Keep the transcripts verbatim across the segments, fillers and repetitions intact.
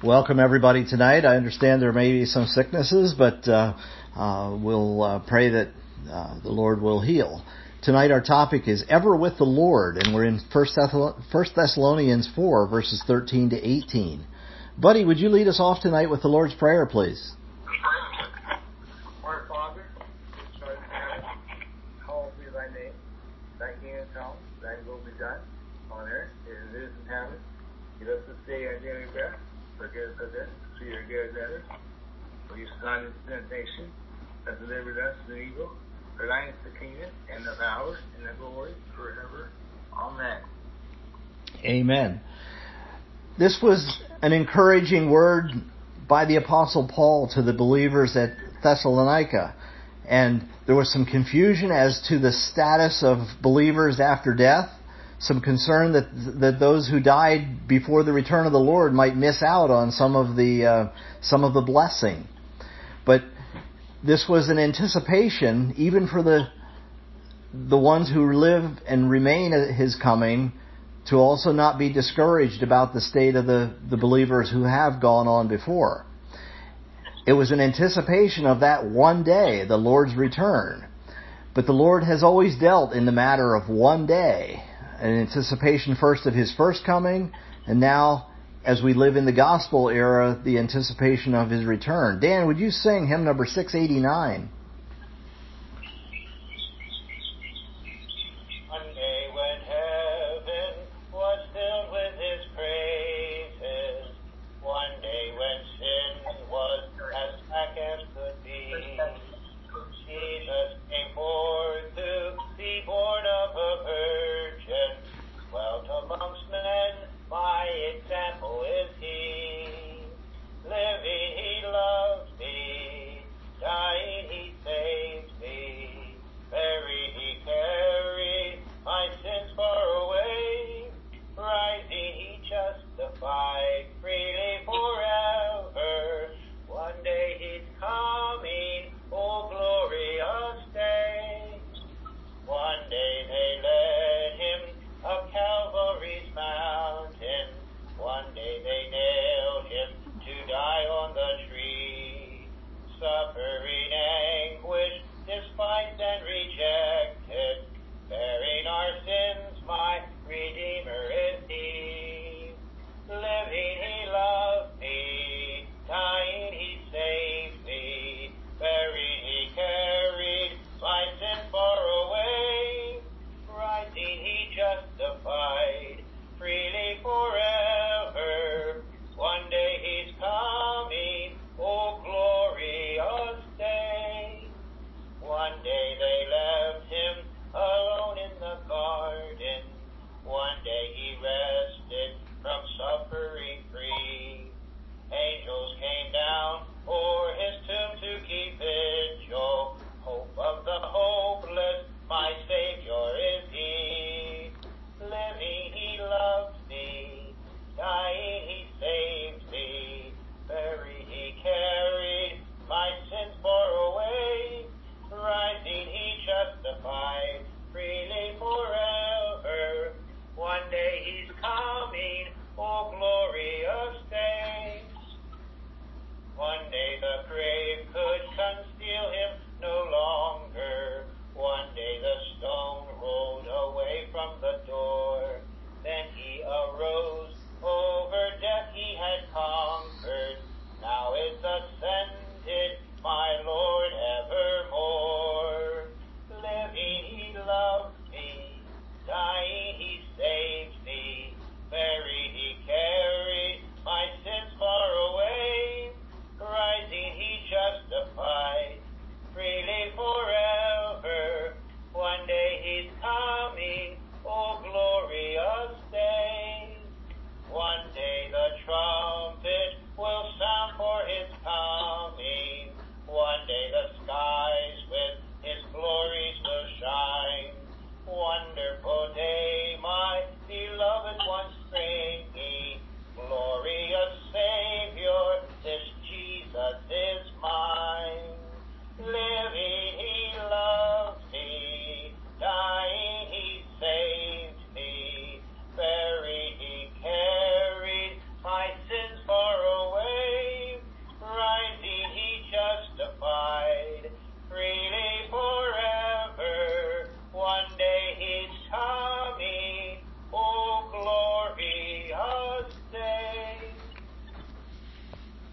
Welcome everybody tonight. I understand there may be some sicknesses, but uh, uh, we'll uh, pray that uh, the Lord will heal. Tonight our topic is Ever with the Lord, and we're in First Thessalonians four, verses thirteen to eighteen. Buddy, would you lead us off tonight with the Lord's Prayer, please? Our Father, which art in heaven, hallowed be thy name. Thy kingdom come, thy will be done, on earth as it is in heaven. Give us this day our daily bread. Forgive us our debts, as we forgive debtors. Lead us not into temptation, but deliver us from evil. For thine is the kingdom, and the power, and the glory, forever. Amen. Amen. This was an encouraging word by the Apostle Paul to the believers at Thessalonica. And there was some confusion as to the status of believers after death. Some concern that that those who died before the return of the Lord might miss out on some of the uh, some of the blessing. But this was an anticipation, even for the the ones who live and remain at His coming, to also not be discouraged about the state of the, the believers who have gone on before. It was an anticipation of that one day, the Lord's return. But the Lord has always dealt in the matter of one day. An anticipation first of His first coming, and now, as we live in the gospel era, the anticipation of His return. Dan, would you sing hymn number six eighty-nine?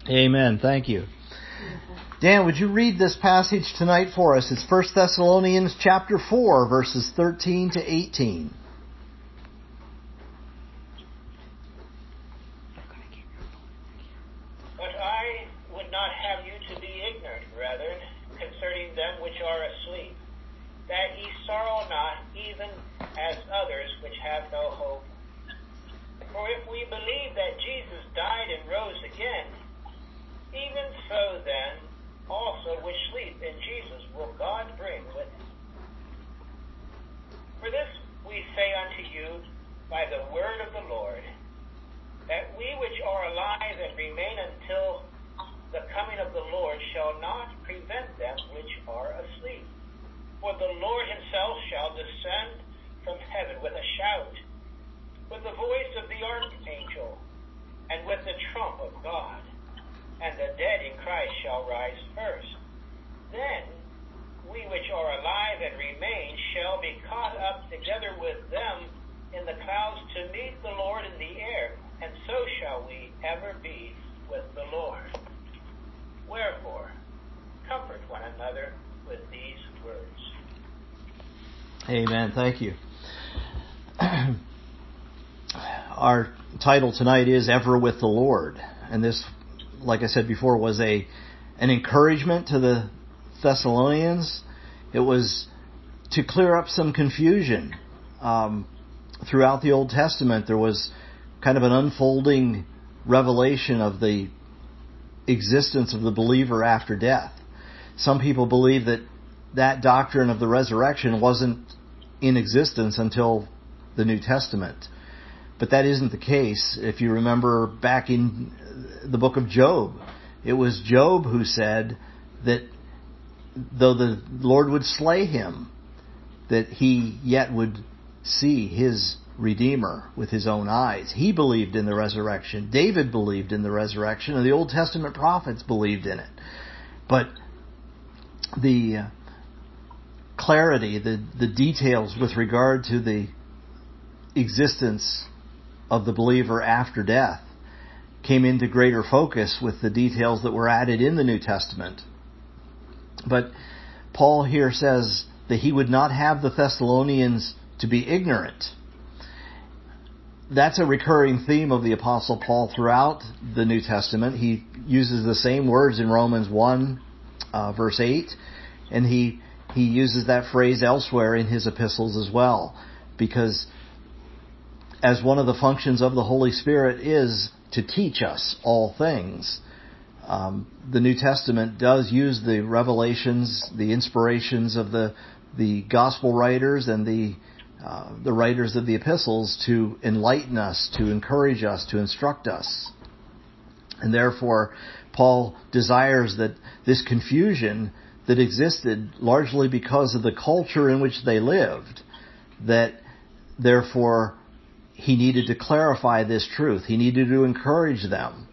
Amen. Thank you. Dan, would you read this passage tonight for us? It's First Thessalonians chapter four, verses thirteen to eighteen. But I would not have you to be ignorant, brethren, concerning them which are asleep, that ye sorrow not, even as others which have no hope. For if we believe that Jesus died and rose again, even so then also which sleep in Jesus will God bring with him. For this we say unto you by the word of the Lord, that we which are alive and remain until the coming of the Lord shall not prevent them which are asleep. For the Lord himself shall descend from heaven with a shout, with the voice of the archangel, and with the trump of God, and the dead in Christ shall rise first. Then we which are alive and remain shall be caught up together with them in the clouds to meet the Lord in the air, and so shall we ever be with the Lord. Wherefore, comfort one another with these words. Amen. Thank you. Our title tonight is Ever with the Lord. And this, like I said before, was a an encouragement to the Thessalonians. It was to clear up some confusion. Um, throughout the Old Testament, there was kind of an unfolding revelation of the existence of the believer after death. Some people believe that that doctrine of the resurrection wasn't in existence until the New Testament. But that isn't the case. If you remember back in the book of Job, it was Job who said that though the Lord would slay him, that he yet would see his Redeemer with his own eyes. He believed in the resurrection. David believed in the resurrection, and the Old Testament prophets believed in it. But the clarity, the, the details with regard to the existence of the believer after death came into greater focus with the details that were added in the New Testament. But Paul here says that he would not have the Thessalonians to be ignorant. That's a recurring theme of the Apostle Paul throughout the New Testament. He uses the same words in Romans one, uh, verse eight, and he he uses that phrase elsewhere in his epistles as well, because as one of the functions of the Holy Spirit is to teach us all things, um, the New Testament does use the revelations, the inspirations of the the gospel writers and the uh, the writers of the epistles to enlighten us, to encourage us, to instruct us. And therefore, Paul desires that this confusion that existed largely because of the culture in which they lived, that therefore he needed to clarify this truth. He needed to encourage them.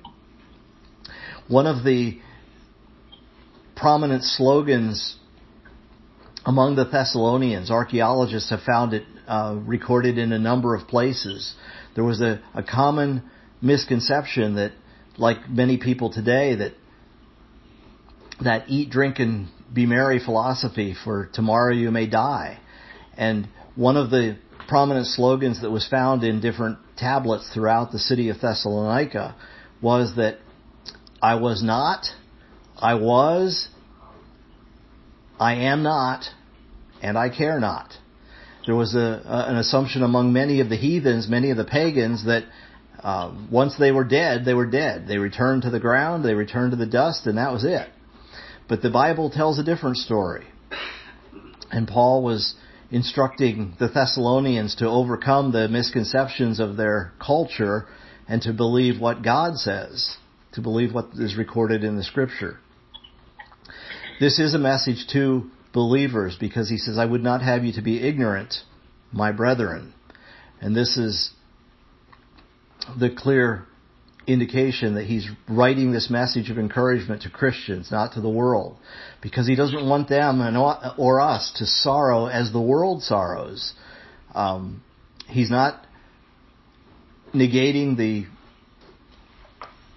One of the prominent slogans among the Thessalonians, archaeologists have found it uh, recorded in a number of places. There was a, a common misconception that, like many people today, that that eat, drink, and be merry philosophy, for tomorrow you may die. And one of the prominent slogans that was found in different tablets throughout the city of Thessalonica was that I was not, I was, I am not, and I care not. There was a, a, an assumption among many of the heathens, many of the pagans, that uh, once they were dead, they were dead. They returned to the ground, they returned to the dust, and that was it. But the Bible tells a different story. And Paul was instructing the Thessalonians to overcome the misconceptions of their culture and to believe what God says, to believe what is recorded in the Scripture. This is a message to believers, because he says, I would not have you to be ignorant, my brethren. And this is the clear indication that he's writing this message of encouragement to Christians, not to the world, because he doesn't want them and or us to sorrow as the world sorrows. Um, he's not negating the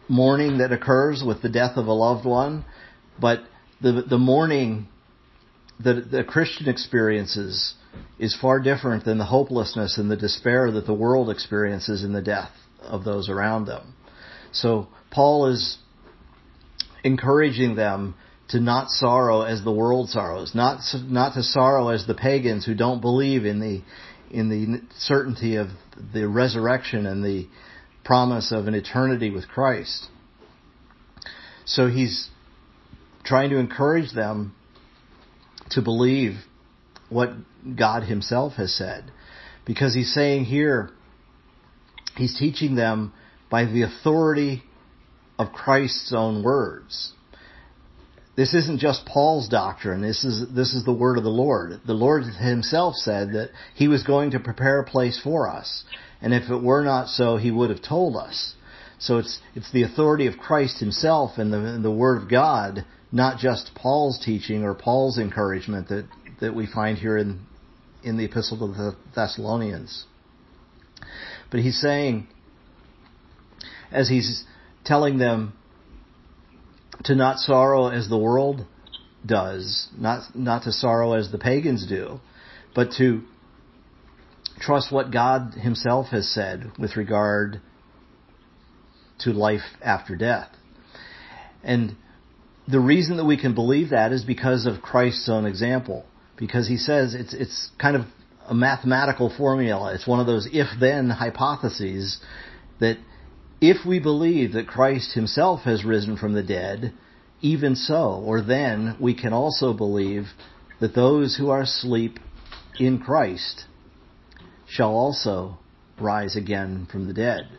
mourning that occurs with the death of a loved one, but the the mourning that the Christian experiences is far different than the hopelessness and the despair that the world experiences in the death of those around them. So Paul is encouraging them to not sorrow as the world sorrows, not not to sorrow as the pagans who don't believe in the in the certainty of the resurrection and the promise of an eternity with Christ. So he's trying to encourage them to believe what God himself has said, because he's saying here, he's teaching them by the authority of Christ's own words. This isn't just Paul's doctrine. This is this is the word of the Lord. The Lord himself said that he was going to prepare a place for us. And if it were not so, he would have told us. So it's it's the authority of Christ himself and the, and the word of God, not just Paul's teaching or Paul's encouragement that, that we find here in, in the Epistle to the Thessalonians. But he's saying, as he's telling them to not sorrow as the world does, not not to sorrow as the pagans do, but to trust what God himself has said with regard to life after death. And the reason that we can believe that is because of Christ's own example. Because he says it's it's kind of a mathematical formula. It's one of those if-then hypotheses that if we believe that Christ himself has risen from the dead, even so, or then we can also believe that those who are asleep in Christ shall also rise again from the dead.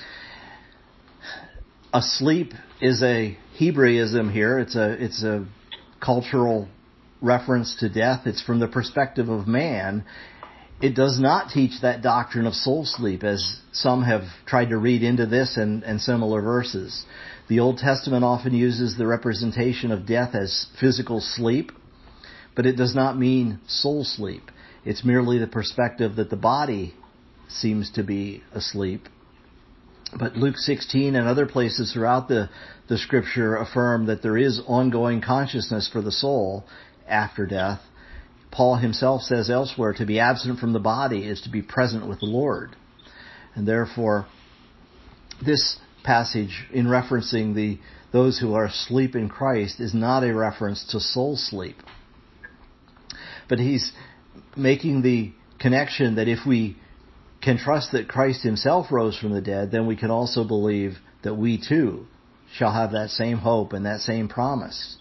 Asleep is a Hebraism here. It's a it's a cultural reference to death. It's from the perspective of man. It does not teach that doctrine of soul sleep, as some have tried to read into this and, and similar verses. The Old Testament often uses the representation of death as physical sleep, but it does not mean soul sleep. It's merely the perspective that the body seems to be asleep. But Luke sixteen and other places throughout the, the Scripture affirm that there is ongoing consciousness for the soul after death. Paul himself says elsewhere, to be absent from the body is to be present with the Lord. And therefore, this passage, in referencing the those who are asleep in Christ, is not a reference to soul sleep. But he's making the connection that if we can trust that Christ himself rose from the dead, then we can also believe that we too shall have that same hope and that same promise.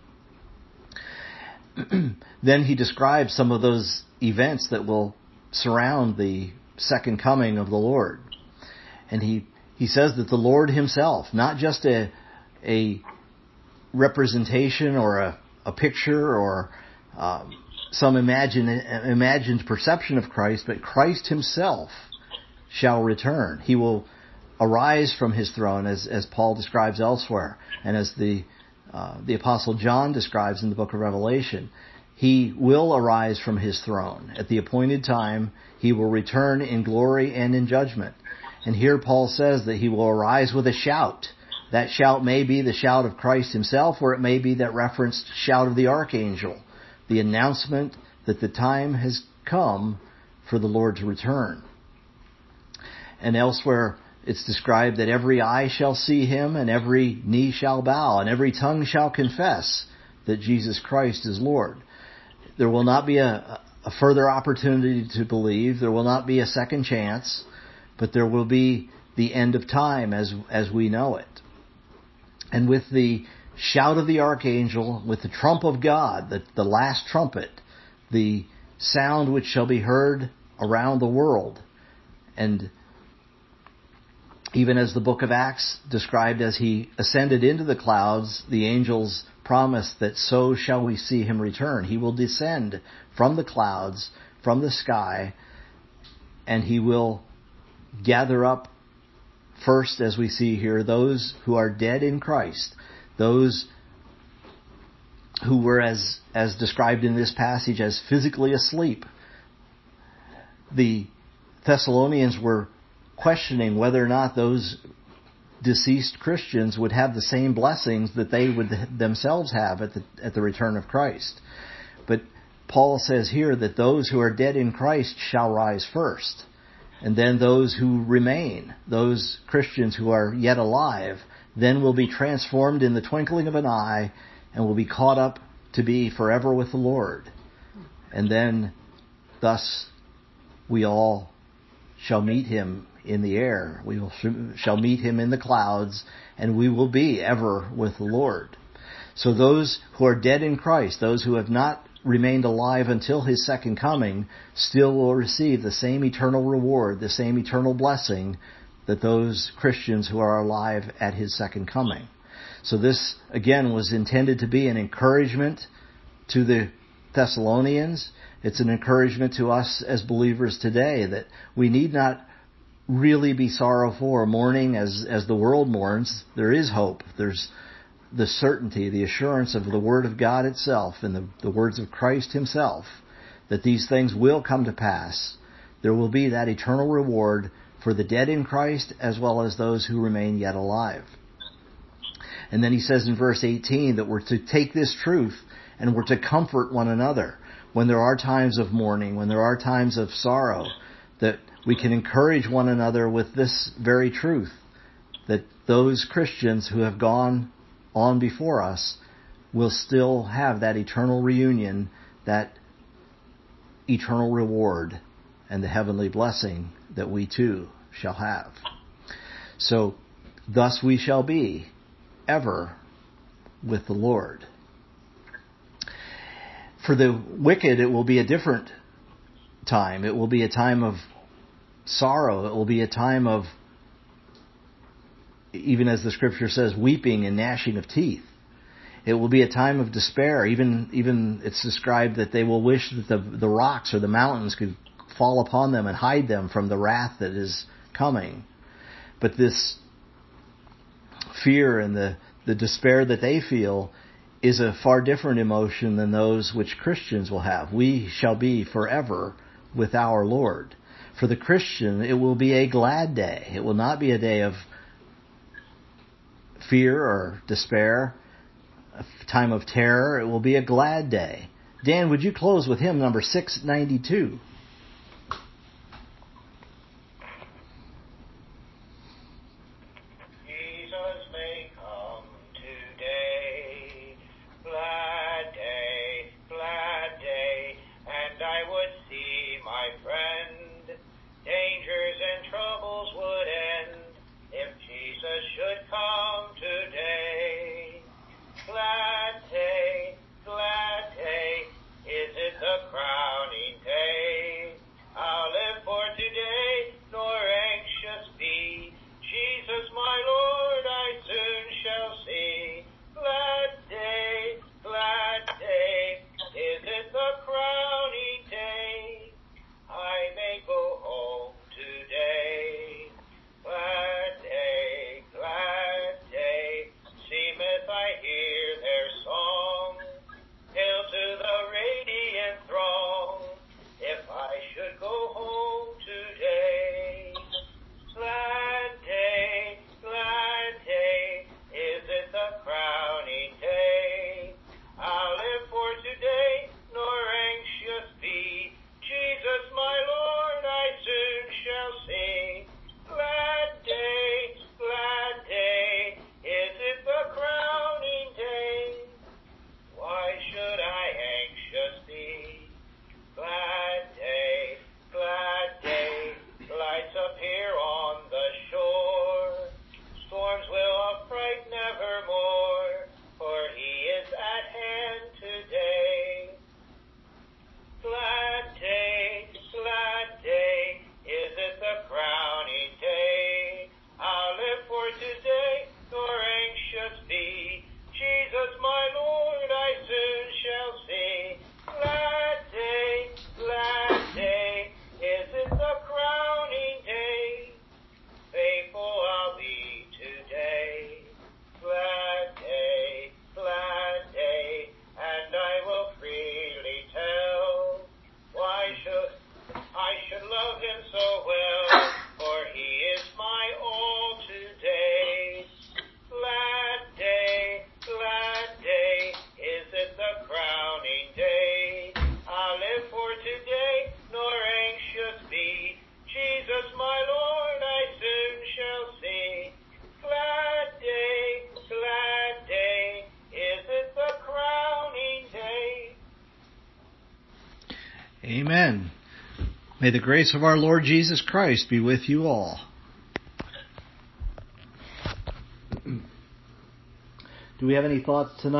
Then he describes some of those events that will surround the second coming of the Lord. And he, he says that the Lord himself, not just a, a representation or a, a picture or um, some imagine, imagined perception of Christ, but Christ himself shall return. He will arise from his throne, as, as Paul describes elsewhere, and as the uh, the Apostle John describes in the book of Revelation. He will arise from his throne. At the appointed time, he will return in glory and in judgment. And here Paul says that he will arise with a shout. That shout may be the shout of Christ himself, or it may be that referenced shout of the archangel, the announcement that the time has come for the Lord to return. And elsewhere, it's described that every eye shall see him, and every knee shall bow, and every tongue shall confess that Jesus Christ is Lord. There will not be a, a further opportunity to believe. There will not be a second chance, but there will be the end of time as as we know it. And with the shout of the archangel, with the trump of God, the, the last trumpet, the sound which shall be heard around the world, and even as the book of Acts described, as he ascended into the clouds, the angels promised that so shall we see him return. He will descend from the clouds, from the sky, and he will gather up first, as we see here, those who are dead in Christ, those who were, as, as described in this passage, as physically asleep. The Thessalonians were questioning whether or not those deceased Christians would have the same blessings that they would themselves have at the at the return of Christ. But Paul says here that those who are dead in Christ shall rise first. And then those who remain, those Christians who are yet alive, then will be transformed in the twinkling of an eye and will be caught up to be forever with the Lord. And then, thus, we all shall meet him in the air. We will, shall meet him in the clouds, and we will be ever with the Lord. So those who are dead in Christ, those who have not remained alive until his second coming, still will receive the same eternal reward, the same eternal blessing that those Christians who are alive at his second coming. So this, again, was intended to be an encouragement to the Thessalonians. It's an encouragement to us as believers today that we need not really be sorrowful or mourning as, as the world mourns. There is hope. There's the certainty, the assurance of the Word of God itself and the, the words of Christ himself that these things will come to pass. There will be that eternal reward for the dead in Christ as well as those who remain yet alive. And then he says in verse eighteen that we're to take this truth and we're to comfort one another when there are times of mourning, when there are times of sorrow, that we can encourage one another with this very truth, that those Christians who have gone on before us will still have that eternal reunion, that eternal reward, and the heavenly blessing that we too shall have. So, thus we shall be ever with the Lord. For the wicked, it will be a different time. It will be a time of sorrow. It will be a time of, even as the scripture says, weeping and gnashing of teeth. It will be a time of despair. Even, even it's described that they will wish that the, the rocks or the mountains could fall upon them and hide them from the wrath that is coming. But this fear and the, the despair that they feel is a far different emotion than those which Christians will have. We shall be forever with our Lord. For the Christian, it will be a glad day. It will not be a day of fear or despair, a time of terror. It will be a glad day. Dan, would you close with hymn number six ninety-two? Is it the crowning day? Amen. May the grace of our Lord Jesus Christ be with you all. Do we have any thoughts tonight?